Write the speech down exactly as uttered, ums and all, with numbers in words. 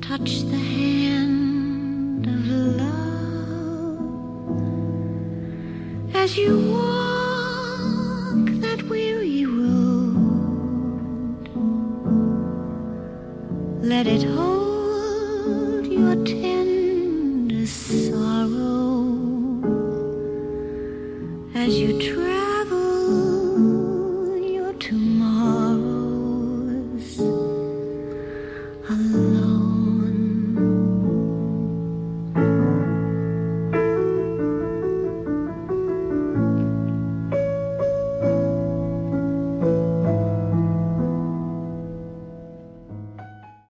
touch the hand of love as you walk that weary road. Let it hold your tender sorrow as you try